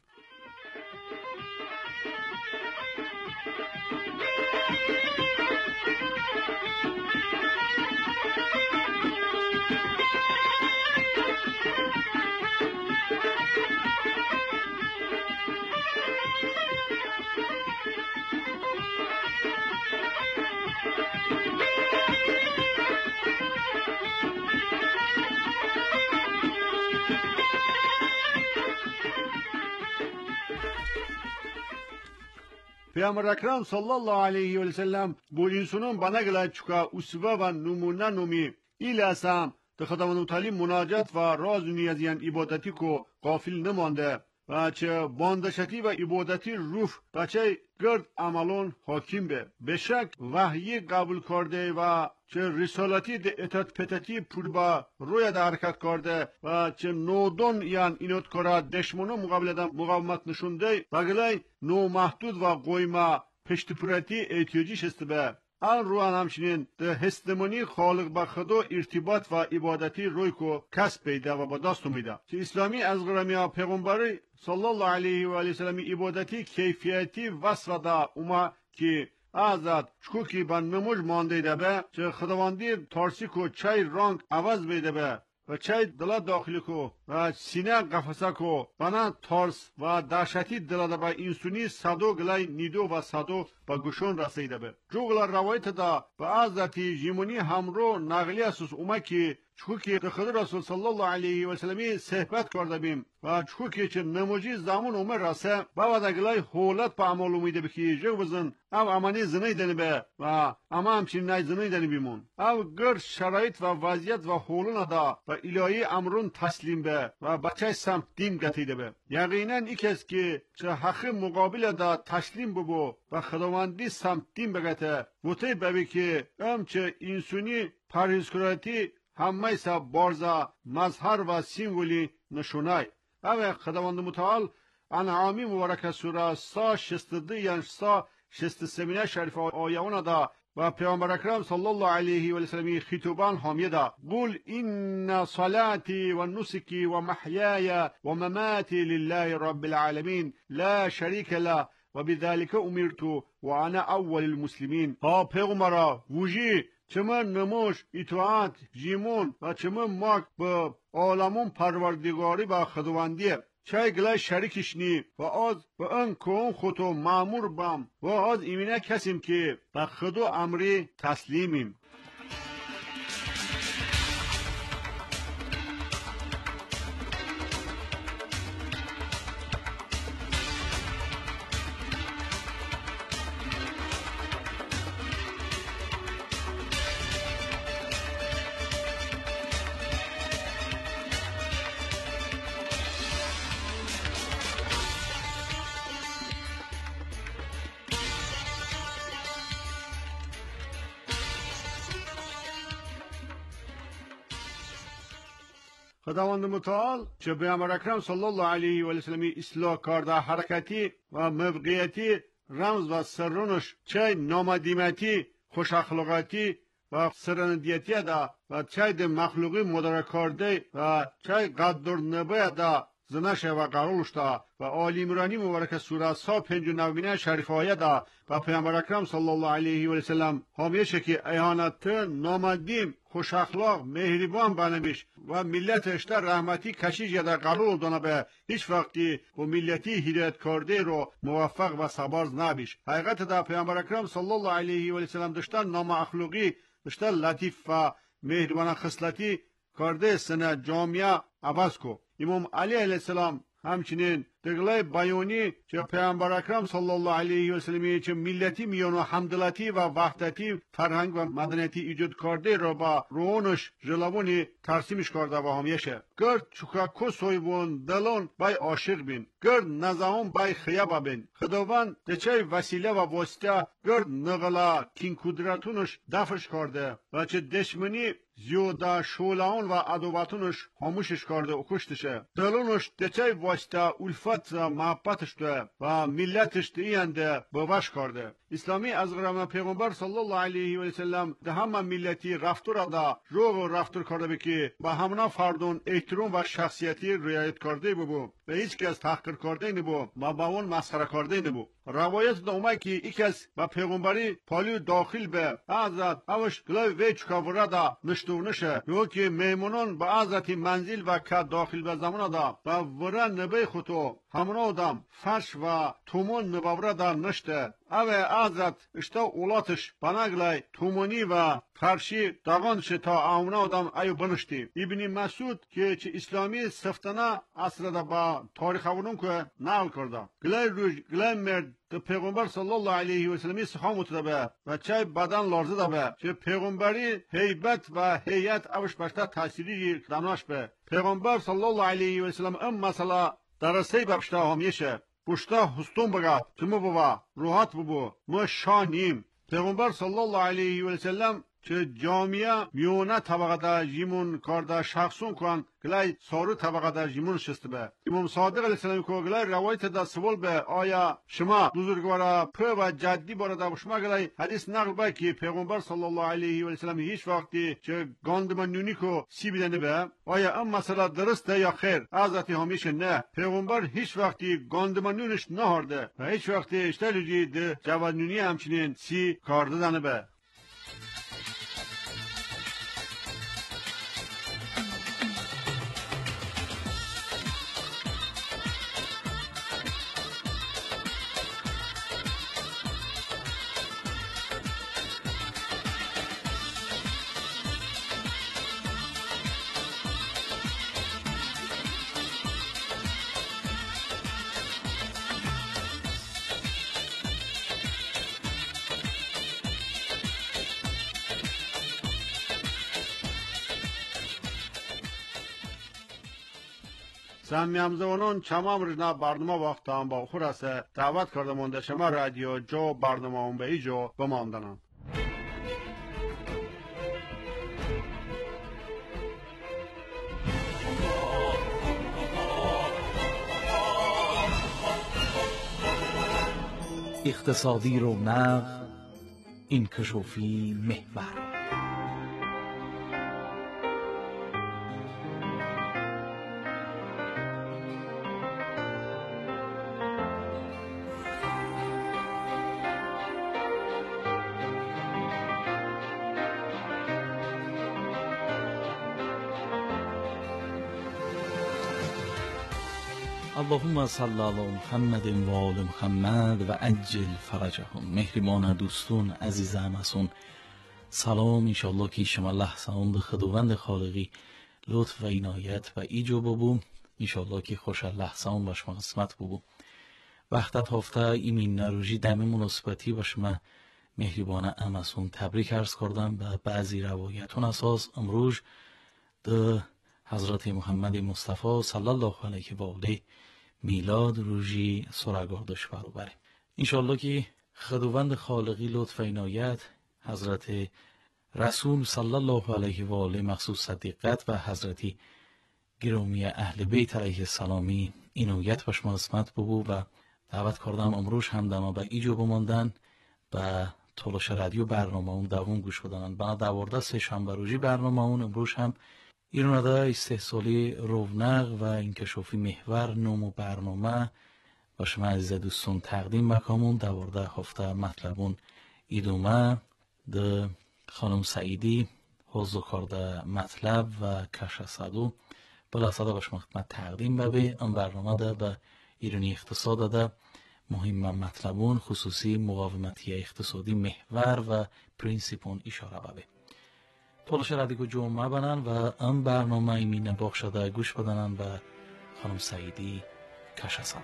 پیامبر اکرم صلی الله علیه و سلم bu insanın bana gelen çıka usva ve numune numi ilasam de خداوند متعالی مناجات و راز نیازیان عبادتی کو غافل نمانده و چه باندشتی و عبادتی روح و چه گرد عملون حاکم به شک وحی قبول کرده و چه رسالتی ده اطاعت پتتی پوربا روی ده حرکت کرده و چه نودون یان اینوت کرد دشمنو مقابل مقاومت نشونده و گلای نو محدود و قویما پشتپورتی احتیاجیش است به آن روان همچنین ده هستمانی خالق با خدا ارتباط و عبادتی روی کو کسب پیدا و با دست میده چه اسلامی از غرامیا پیغمبری صلی الله علیه و آله سلم عبادتی کیفیتی وصف دا اوما که آزاد چکوکی با نموج مانده ده به چه خداوندی تارسی کو چای رنگ عوض بیده به و چای دلا داخلی کو و سینه قفسه کو بنا تارس و دهشتی دلا ده با اینسونی صدو گلای نیدو و صدو با گوشون رسیده به جوگلا روایت دا با آزادی جیمونی همرو نقلی اسوس اوما که چکوکی خدا رسول صلی الله علیه و سلمی صحبت کرده بیم و چکوکی چه نموجی زمان اومه راسه با ودگلای حولت پا عمال امیده بکی جو بزن او امانی زنی دنی به و اما همچین نای زنی دنی بیمون او گر شرایط و وضعیت و حولون دا و الهی امرون تسلیم به و بچه سمت دیم گتیده به یقینا ای کس که چه حق مقابل دا تسلیم ببو و خداوندی سمت دیم بگته وطی ببی که چه اینسونی پرهیزکاراتی همه سا بارزا مظهر و سیمبولی نشونای او خداوند متعال انعامی مبارک سوره سا 62 یعنی سا 63 شریف آیه دا و پیامبر اکرم صلی الله علیه و سلم خطابان حامیه دا قل ان صلاتي ونسكي ومحياي ومماتي لله رب العالمين لا شريك له وبذلك امرت وانا اول المسلمين ها پیغمبر وجی چمن نموش اطاعت جیمون و چمن ماک به عالمون پروردگاری و خداوندی چای گلای شریکش نی و از به ان کون خودو معمور بام و از ایمینه کسیم که به خدا امری تسلیمیم خداوند متعال چه پیامبر اکرم صلی الله علیه و سلم اصلاح کرده حرکتی و موقعیتی رمز و سرونش چه نامدیمتی خوش اخلاقاتی و سرندیتی دا و چه ده مخلوقی مدرک کرده و چه قدر نبه دا زنشه و قرولش دا و آل عمرانی مبارک سوره سا 59 شریف آیه دا و پیامبر اکرم صلی الله علیه و سلم حامیشه که ایهانت نامدیم خوش اخلاق مهربان بنمیش و ملتش در رحمتی کشیش یا در قرول دانه به هیچ وقتی و ملتی هدایت کرده رو موفق و صبرز نبیش حقیقت دا پیامبر اکرم صلی الله علیه و سلم داشتن نام اخلاقی داشتن لطیف و مهربان خصلتی کرده سنه جامعه عوض کو امام علی علیه السلام همچنین دگلای بیانی چه پیامبر اکرم صلی الله علیه و سلم چه ملتی میان و همدلتی و وحدتی فرهنگ و مدنیتی ایجاد کرده را با روانش جلوانی ترسیمش کرده و همیشه گرد چوکاکو سویبون دلون بای عاشق بین گرد نزاهم بای خیابه بین خداوند دچای وسیله و واسطه گرد نغلا کین کدرتونش دفش کرده و چه دشمنی زیوده شولان و عدواتونش خاموشش کرده و کشتشه دلونش دچای واسطه الفت و محبتش ده و ملتش دیینده بوش کرده اسلامی از غرام پیغمبر صلی الله علیه و سلم ده همه ملتی رفتار ده روغ و رفتار کرده بکی با همنا فردون احترام و شخصیتی رعایت کرده ببو و هیچ کس تحقیر کرده نبو و با اون مسخره کرده نبو روایت دومه که یک از با پیغمبری پالیو داخل به حضرت اوش گلای ویچ کابره دا نشتو نشه یو که میمونون با حضرت منزل و که داخل به زمان دا و ورن نبی خودو همونو دام فرش و تومون نبابره دا نشته اوه حضرت اشتا اولاتش بناگلای تومونی و فرشی داغانش تا همونو دام ایو بنشتی ابن مسعود که چه اسلامی سفتنه اصلا دا با تاریخ اونون که نقل کرده گلای روش گلای مرد که پیغمبر صلی الله علیه و سلم سخن متده و چای بدن لرزه ده چه پیغمبری هیبت و هیئت اوش باشتا تأثیری دانش به پیغمبر صلی الله علیه و سلم مثلا درسته باشتا همیشه پشتا هستون بگه تمو بابا روحات ببو ما شانیم پیغمبر صلی الله علیه و سلم چه جامعه میونه طبقه دا جیمون کارده شخصون کن گلای سارو طبقه دا جیمون شسته به امام صادق علیه السلام که گلای روایت دا سوال به آیا شما بزرگوارا په و جدی باره دا شما گلای حدیث نقل به که پیغمبر صلی الله علیه و سلم هیچ وقتی چه گاندمانیونی کو سی بدنه به آیا ام مسئله درسته یا خیر حضرت همیشه نه پیغمبر هیچ وقتی گاندمانیونش نهارده و هیچ وقتی اشتالی ده جوانیونی همچنین سی کارده دنه به سمیامزوانان چمام رجنا برنامه وقت هم با خورسه دعوت کرده مونده شما رادیو جو برنامه هم به ایجو بماندنم اقتصادی رونق انکشافی محور اللهم صل علی محمد و آل محمد و عجل فرجهم. مهربان دوستون عزیز همسون سلام، انشالله که شما لحظه به خداوند خالقی لطف و عنایت و ایجو ببو، انشالله که خوش لحظه با شما قسمت ببو. وقتت هفته ایمین نروژی دم مناسبتی با شما مهربان همسون تبریک عرض کردم به بعضی روایتون اساس امروز ده حضرت محمد مصطفی صلی الله علیه و آله میلاد روزی سرگردش برابره. انشالله که خداوند خالقی لطف و عنایت حضرت رسول صلی الله علیه و آله مخصوص صدیقت و حضرت گرامی اهل بیت علیه السلامی عنایت و شما قسمت ببو و دعوت کردم امروز هم دما به ایجو بماندن به تلاش رادیو برنامه اون دوام گوش بدنن. بنا دوارده سه شنبه روزی برنامه اون امروز هم ایرانده استحصالی رونق و انکشافی محور نام و برنامه و شما عزیز دوستان تقدیم مکامون دوارده هفته مطلبون ایدومه ده خانم سعیدی حوضو کرده مطلب و کش صدو بلا صدا با شما خدمت تقدیم ببه. این برنامه ده به ایرانی اقتصاد ده مهم مطلبون خصوصی مقاومتی اقتصادی محور و پرینسیپون اشاره ببه. تلاش رادیو جمعه بنن و این برنامه ایمین باخ شده گوش بدنن به خانم سعیدی کش صدو.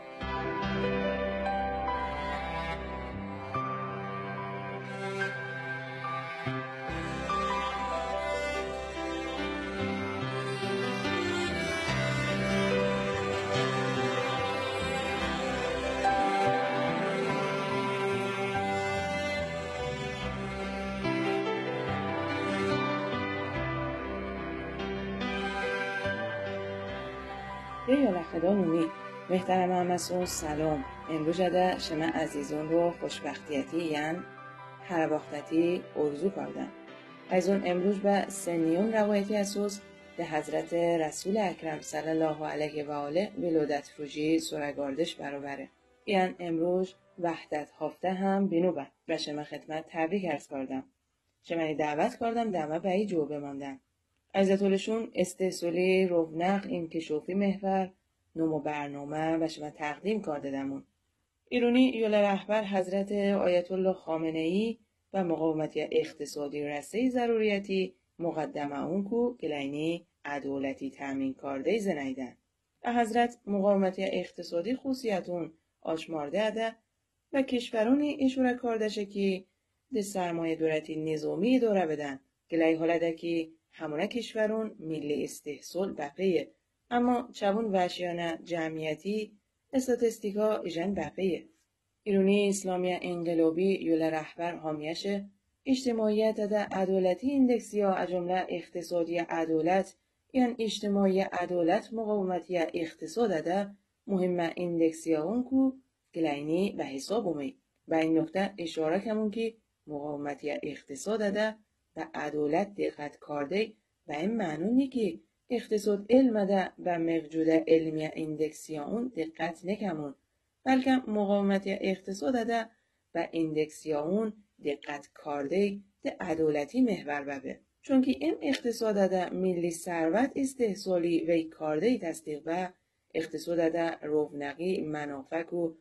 یا خدامونی محترم همسون سلام. امروز جده شما عزیزون رو خوشبختیتی یعنی هر وقتتی ارزو کردن. از اون امروز به سنیون روایتی اسوس ده حضرت رسول اکرم صلی الله علیه و آله ولادت روزی سرگاردش برابره. یعنی امروز وحدت هفته هم بینوبه و شما خدمت تبریک عرض کردم. شما دعوت کردم دمه به ای جو بماندن. عزتولشون استحصالی رونق این کشوفی محور نمو برنامه و شما تقدیم کرده دمون. ایرونی یول رهبر حضرت آیت الله خامنه ای و مقاومتی اقتصادی رسه ضروریتی مقدمه اون کو گلینی عدالتی تامین کرده زنیدن. حضرت مقاومتی اقتصادی خصوصیتون آشمارده اده و کشورونی اشاره کردشه که ده سرمایه دولتی نظامی داره بدن. گلی حالده که همونه کشورون ملی استحصال بپیه اما چبون وحشیانه جمعیتی استاتستیکا ایجن بپیه. ایرونی اسلامی انقلابی یول رهبر حامیشه اجتماعیت ده عدالتی ایندکسی ها اجمله اقتصادی عدالت یعنی اجتماعی عدالت مقاومتی اقتصاد ده مهم ایندکسی ها اون کو گلینی به حساب اومی. به این نکته اشاره کمون که مقاومتی اقتصاد ده و عدالت دقت کرده و این معنی که اقتصاد علم ده و موجود علمی ایندکسی اون دقت نکمون بلکه مقاومت اقتصاد ده و ایندکسی اون دقت کرده ده عدالتی محور ببه. چون که این اقتصاد ده ملی ثروت استحصالی وی کرده تصدیق و اقتصاد ده رونقی منافق و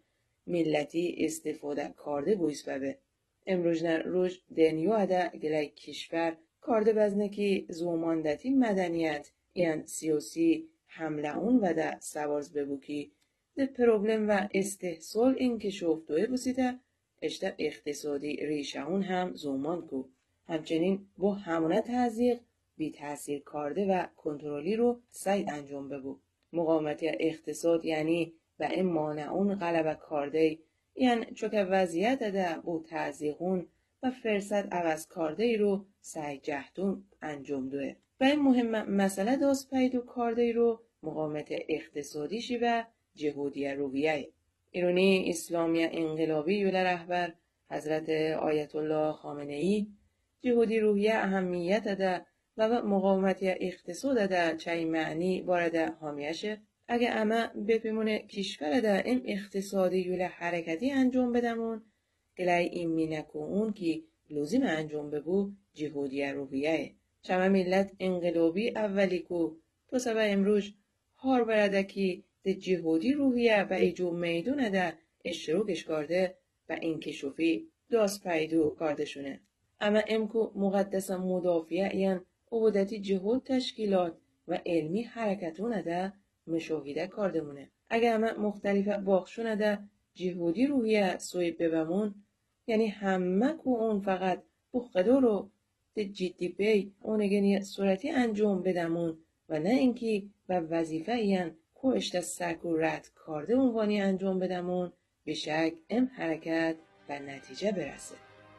ملتی استفاده کرده بویس ببه. امروز روز دنیا ده گلی کشور کرده بزنه که زوماندتی مدنیت یعنی سیاسی حمله اون و ده سوارز ببو که ده پروبلم و استحصال این که شوفتوه بسیده اشته اقتصادی ریشه اون هم زومان کو. همچنین با همونه تحضیق بی تحصیل کرده و کنترلی رو سعی انجام ببو. مقاومتی اقتصاد یعنی و این مانعون غلبه کرده یعنی چوک وضعیت ده با تعزیقون و فرصت عوض کرده ای رو سعی جهدون انجام دوه. و این مهم مسئله داست پیدو کرده ای رو مقاومت اقتصادی شی و جهودی روحیه. ایرونی اسلامی انقلابی یول رهبر حضرت آیت الله خامنه ای جهودی روحیه اهمیت ده و مقاومت اقتصاد ده چه معنی وارد حامیشه. اگه اما بپیمونه کشور ده این اقتصادی یول حرکتی انجام بدمون گلی این مینکو اون که لازم انجام ببو جهودی روحیه. شما ملت انقلابی اولی کو تو سبا امروز هار برده که ده جهودی روحیه و ایجو میدونه ده اشتراکش کرده و این کشوفی داست پیدو کرده شونه. اما امکو مقدس مدافعه یعنی عبودتی جهود تشکیلات و علمی حرکتونه ده مشاهده کردمونه. اگه همه مختلف باخشونه ده جهودی روحیه سویب ببمون یعنی همه کو اون فقط بخدو رو ده جدی بی اونگنی صورتی انجام بدمون و نه اینکه و وظیفه این کو اشته سرکو رد کرده عنوانی انجام بدمون به شک ام حرکت و نتیجه برسه.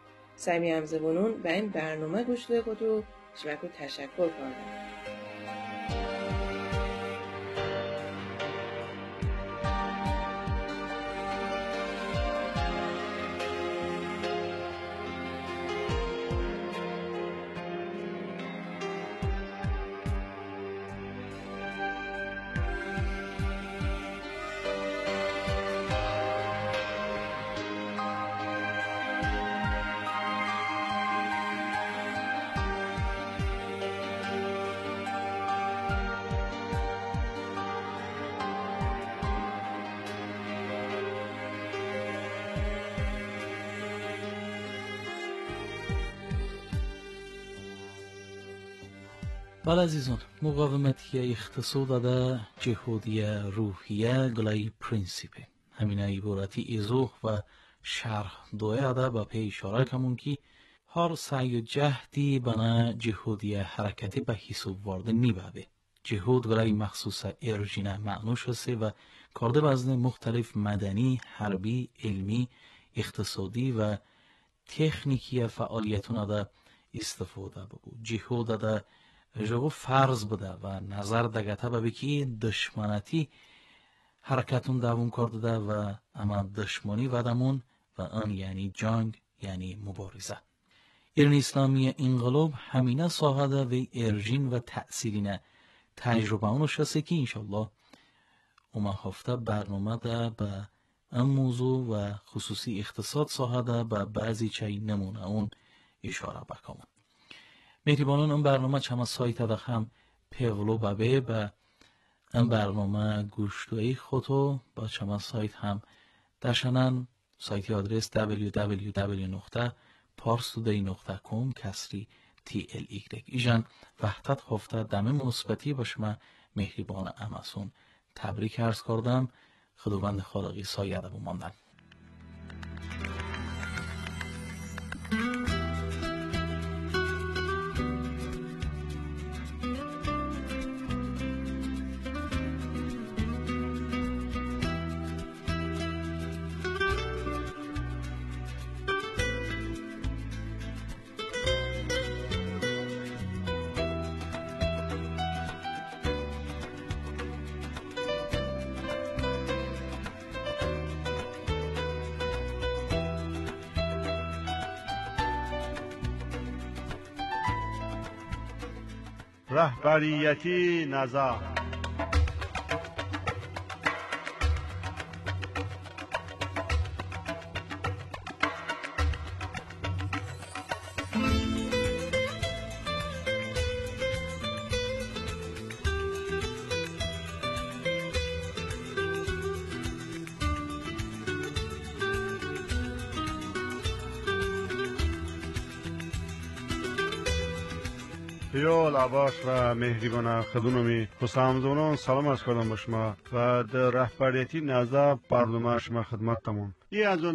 سعی همزبونون به این برنامه گوش ده کتو شمکو تشکر کردم. بله عزیزان، مقاومتی اقتصاد ده جهودی روحیه گلای پرینسیپه. همین عبارتی ایزوخ و شرح دویه ده با پی اشاره کمون که هر سعی و جهدی بنا جهودی حرکتی به حساب وارد نیبابه. جهود گلای مخصوص ارژینه معنوش هسته و کارده بزن مختلف مدنی، حربی، علمی، اقتصادی و تکنیکی فعالیتون ده استفاده بگو. جهود ده جواب فرض بده و نظر دگته به بکی دشمنتی حرکتون دوون کرده و اما دشمنی ودمون و آن یعنی جنگ یعنی مبارزه. ایران اسلامی انقلاب همینه ساحه ده و ارژین و تأثیرینه تجربه اونوش هسته که انشالله اومه هفته برنامه ده به این موضوع و خصوصی اقتصاد ساحه ده به بعضی چای نمونه اون اشاره بکنم. مهربانان این برنامه چما سایت ده هم پیغلو ببه به این برنامه گوشتوی خودو با چما سایت هم داشتنن. سایتی آدرس www.parstoday.com کسری TLY ایجان وحدت هفته دم مثبتی با شما مهربان اماسون تبریک عرض کردم. خداوند خالقی سایه ده بماندن. رهبریتی نظر. یال عباس و مهربان خدونمی خسامزونان سلام از کردم با شما و در رهبریتی نظر برنامه شما خدمت تمام. ای از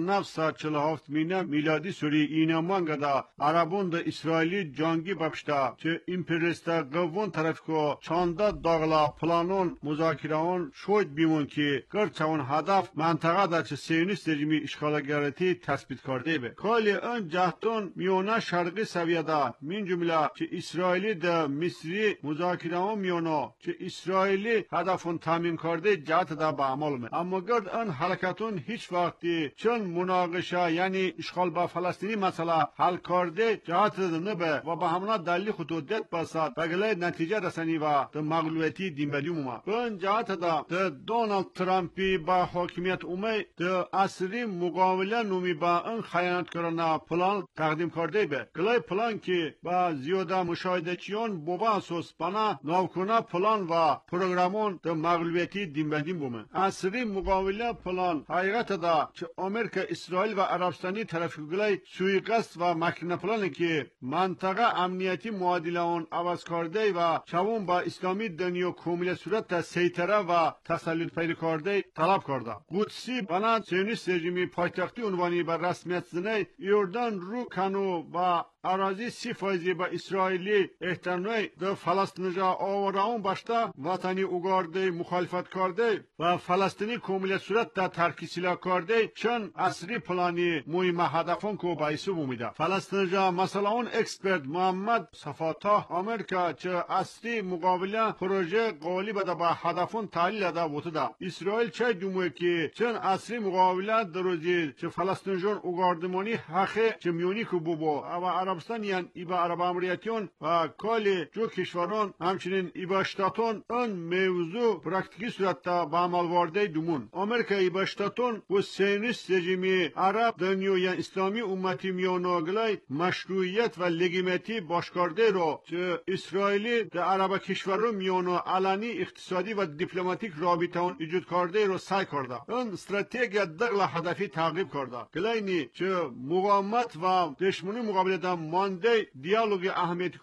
947 مینه میلادی سوری اینمان گدا عربون دا اسرائیلی جنگی بپشتا چه امپریستا قوون طرف کو چانده داغلا پلانون مذاکرهون شوید بیمون که گرچون هدف منطقه دا چه سیونیست رژیمی اشغالگرتی تثبیت کرده به کالی ان جهتون میونه شرقی سویه من جمله چه اسرائیلی دا مصری مذاکرهون میونه چه اسرائیلی هدفون تامین کرده جهت دا به عمل می اما گرد ان حرکتون هیچ وقتی چون مناقشه یعنی اشغال با فلسطینی مسئله حل کرده جهت نبه و به همنا دلیل خطوطیت بساد بگله نتیجه رسانی و ده مغلوبیتی دینبدی اومد بن جهت ده دونالد ترامپی با حاکمیت اومد ده اصری مقابله نومی با این خیانت کرنا پلان تقدیم کرده به گله پلان که با زیاده مشاهده چیون بابا اساس بنا نوکونا پلان و پروگرامون ده مغلوبیتی دینبدی بومه اصری مقابله پلان حقیقت ده چه امریکا اسرائیل و عربستانی طرف گلای سویقست و مکنه پلانی که منطقه امنیتی معادله اون عوض کرده و چون با اسلامی دنیا کامل صورت سیطره و تسلط پیدا کرده طلب کرده قدسی بنا سیونیست رژیمی پایتختی عنوانی بر رسمیت زنه یردان رو کنو و اراضی 30% با اسرائیلی احترنوی ده فلسطینجا آوراون باشتا وطنی اگارده مخالفت کرده و فلسطینی کامل صورت ده ترکی سلاح کرده چون اصری پلانی مهم هدفون کو بایسو بومیده فلسطینجا مثلا اون اکسپرت محمد صفاتا امریکا چه اصلی مقابله پروژه قولی بده با هدفون تحلیل ده وطده اسرائیل چه جمعه که چون اصلی مقابله دروزی چه فلسطینجان اگاردمانی حقه چه میونی کو بوبو و عربستان یعنی ایبا عرب امریتیون و کالی جو کشوران همچنین ایبا شتاتون اون موضوع پرکتیکی صورت با عمل وارده دومون امریکا ایبا شتاتون و سیونیست رژیمی عرب دنیا یعنی اسلامی امتی میانوگلای مشروعیت و لگیمیتی باشکارده رو چه اسرائیلی در عرب کشوران میانو علنی اقتصادی و دیپلماتیک رابطه اون ایجاد کرده رو سعی کرده اون استراتژی دقل هدفی تعقیب کرده گلاینی چه مقاومت و دشمنی مقابله مانده دیالوگ اهمیتی کو پکام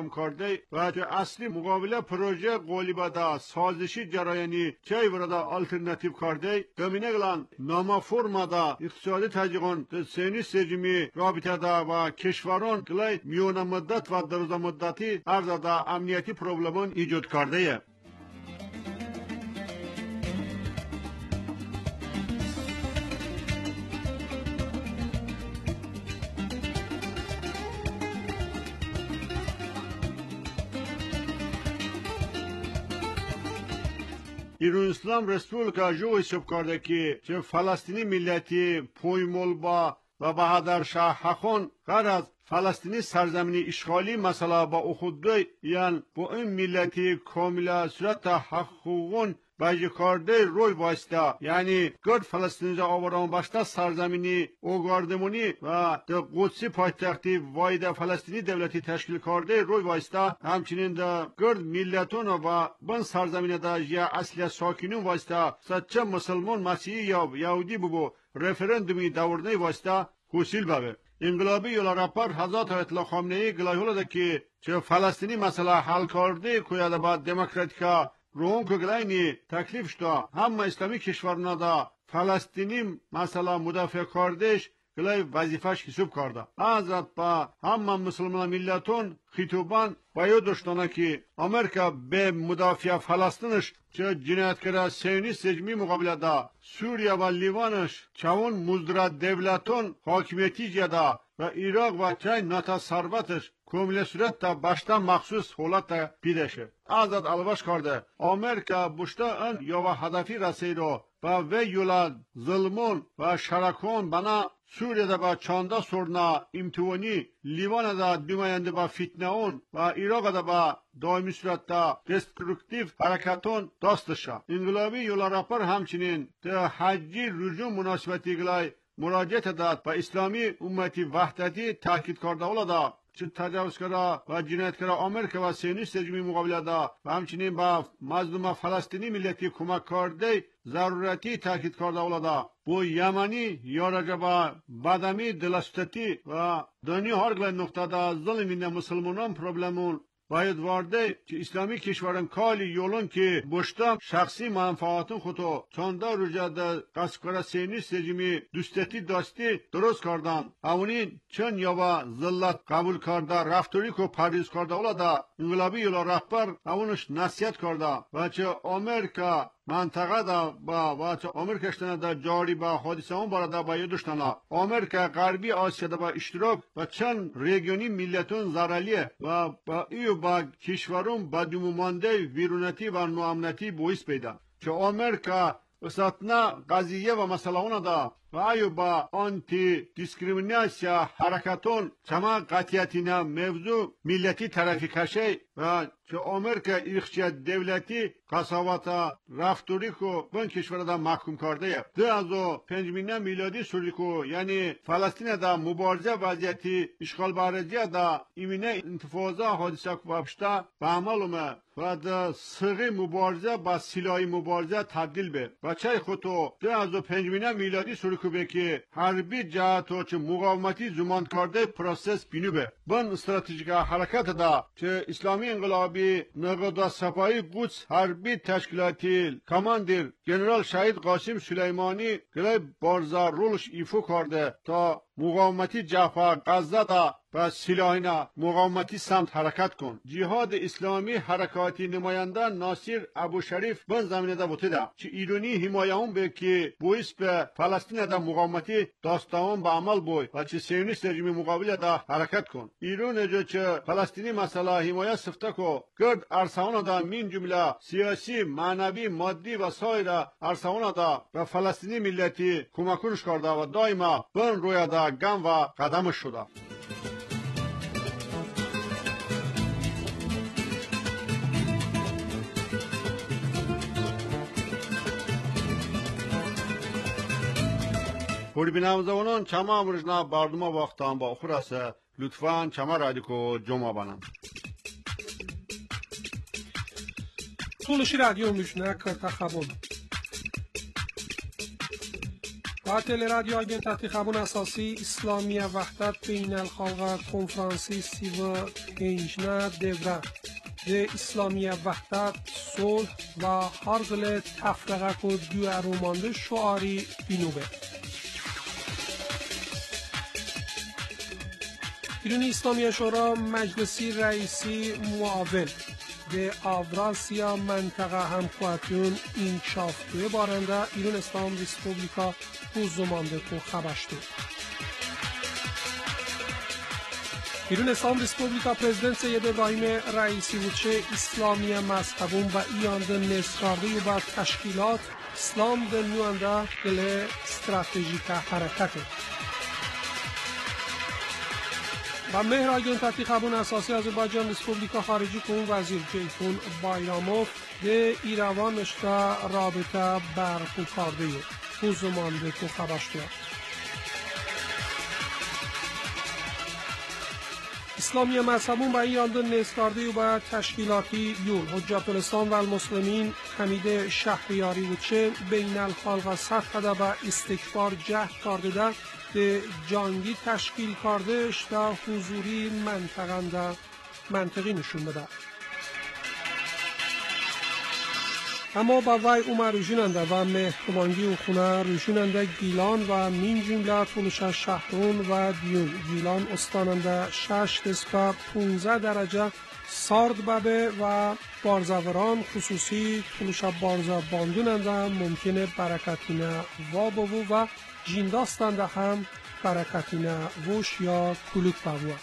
انجام کرده و چه اصلی مقابله پروژه قولیبادا سازشی جرایانی چه وردا آلترناتیو کرده دمینه گلان ناما فرمادا اقتصادی تاجیقون سینی سجمی رابطه دا و کشوران گلای میون مدت و دراز مدتی ارزادا امنیتی پروبلمون ایجاد کرده. ایران اسلام رسپولیکا جو حساب کرده که چه فلسطینی ملتی پویمول با و بهادر شاه حخون غیر از فلسطینی سرزمینی اشغالی مثلا با اخوده یعنی با این ملتی کاملا صورت حقوقون باجی کرده روی واسطه یعنی گرد فلسطینی آوران باشته سرزمینی اوگاردمونی و در قدسی پایتختی واید فلسطینی دولتی تشکیل کرده روی واسطه همچنین در گرد ملتون و بن سرزمینی در یا اصلی ساکنون واسطه سچه مسلمان مسیحی یا یهودی ببو رفرندومی دورنه واسطه حاصل بگه. انقلابی یولا رپر حضرت اطلاع خامنه‌ای گلایه ده که چه فلسطینی مثلا حل کرده که با دموکراتیکا روان که گلاینی تکلیف شده همه اسلامی کشورنا دا فلسطینی مثلا مدافع کردش گلای وظیفش حساب کرده. حضرت با همه مسلمان ملتون خطوبان باید داشتانه که امریکا به مدافع فلسطینش چه جنایتکار صهیونی سجمی مقابله دا سوریه و لیوانش چون مزدور دولتون حاکمیتی جدا و عراق و چه ناتا ثروتش کامل صورت تا باشتا مخصوص حالت پیدشه. آزاد الواش کرده امریکا باشتا ان یا و هدفی رسی رو و یولا ظلمون و شرکون بنا سوریه دا با چانده سرنا امتوانی لیوان دا دوماینده با فتنهون و عراق دا با دائمی صورت دا دسترکتیو حرکتون داستشا. انقلابی یولا راپر همچنین تا حجی رجوع مناسبتی گلای مراجعت داد و اسلامی امتی وحدتی تاکید کرده اولا چه تجاوزکارا و جنایتکارا آمریکا و صهیونی سجمی مقابله دا و همچنین با مظلوم فلسطینی ملتی کمک کرده ضرورتی تاکید کرده اولا بو یمنی یا رجبا بدمی دلستتی و دنیا هرگل نقطه دا ظلمین مسلمانان پروبلمون باید وارده که اسلامی کشورن کالی یولون که بشتا شخصی منفعاتون خودو چانده رجاده قصفکار صهیونی سجمی دوستتی داستی درست کردن اونین چون یا با ذلت قبول کرده رفتاری که پریز کرده اولا دا انقلابی یولا رهبر اونش نصیحت کرده و چه امریکا منطقه دا با چه امریکا اشتنه دا جاری با حادثه اون بارده باید داشتنه امریکا غربی آسیا دا با اشتراک و چند ریگیونی ملتون زرالیه و با ایو با کشورون بدوم مانده ویرونتی و نوامنتی باعث پیدا چه امریکا اساتنا قضیه و مسئله اون دا و ایو با آنتی دیسکریمیناسیا حرکتون چما قطعیتینا موضوع ملتی طرفی کشه و چه امریکا ایخشیت دولتی قصاوتا رفتوری کو بن کشور دا محکوم کرده 2005 میلادی سوری کو یعنی فلسطین دا مبارزه وضعیتی اشغال بارزیه دا ایمینه انتفاضه حادثه کو بابشتا به عملومه و دا سغی مبارزه با سلاحی مبارزه تبدیل به و چه خودتو 2005 میلادی سوری کو به که حربی جهتو چه مقاومتی زمان کرده پروسس بینو به بن استراتژیک حرکت دا چه اسلامی انقلابی نقد سپاهی قدس حربی تشکیلاتی کماندیر جنرال شهید قاسم سلیمانی گلای بارزا رولش ایفو کرده تا مقاومتی جعفر غزه دا و سلاحینا مقاومتی سمت حرکت کن. جهاد اسلامی حرکاتی نماینده ناصر ابو شریف بن زمینه دا بوده دا چه ایرانی حمایه اون به که باعث به فلسطین دا مقاومتی داستان به عمل بوی و چه سیونیست رژیم مقابل دا حرکت کن. ایران اجا چه فلسطینی مسئله حمایه سفته کو گرد ارساونا دا من جمله سیاسی، معنوی، مادی و سایر ارساونا دا به فلسطینی ملتی کمکونش کرده و دائما بن روی دا گم و قدمش شده. خوری بینام زمانان چما امروزنا باردوما وقتان با اخراسه لطفاً چما رادیو جمع بانم. Слушай радио Мишна Картахабон. و تلرادیو آگنتاتی خبون اساسی اسلامی وحدت بین الخلق کنفرانسی سیو اینجنا دوره ده اسلامی وحدت صلح و حرقل تفرقه کو دو ارومانده شعاری بینوبه ایرانی اسلامی شورا مجلسی رئیسی معاون به اوراسیا منطقه همخواتیون اینشافته بارنده ایران اسلام ریسپوبلیکا بوزومانده کو خبشتو ایران اسلام ریسپوبلیکا پرزیدنت سید ابراهیم رئیسی وچه اسلامی مذهبون و ایانده نسخاردی و تشکیلات اسلام دنیوانده دل استراتژیک حرکته و مهر آگنتاتی خبون اساسی آذربایجان ریسپوبلیکا خارجی کن وزیر جیتون بایراموف ده ایروان اشتا رابطه برخو کارده بوزمانده کو خبشتو اسلامی مذهبون و ایانده نسکارده و تشکیلاتی یول حجت الاسلام و المسلمین حمید شهریاری و چه بین الخلق سطح و استکبار جهد کرده ده جانگی تشکیل کرده اشتا حضوری منطقی نشون بده اما با وی اومر روشوننده و مهربانگی و خونه روشوننده گیلان و مین جمله تونش شهرون و دیون گیلان استاننده 6 دسپه 15 درجه سارد ببه و بارزاوران خصوصی تونش بارزا باندوننده ممکنه برکتینه وابو و جینداستنده هم برکتینه وش یا کلوک بوه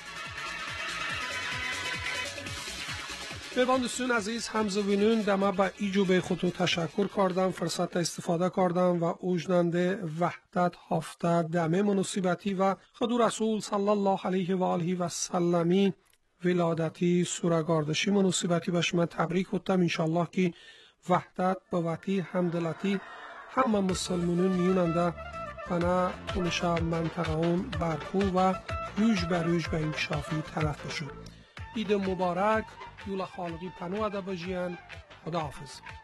بباندستون عزیز همزوینون دمه با ایجو به خودتو تشکر کردم فرصت استفاده کردم و اوجننده وحدت هفته دمه مناسبتی و خدو رسول صلی الله علیه و آله و سلمی ولادتی سورگاردشی مناسبتی باش من تبریک کردم انشالله که وحدت بوتی همدلتی همه مسلمانون میوننده بنا تونشا منطقه اون برخو و روش به انکشافی طرف بشون. عید مبارک یولا خالقی پنو ادب جیان خداحافظ.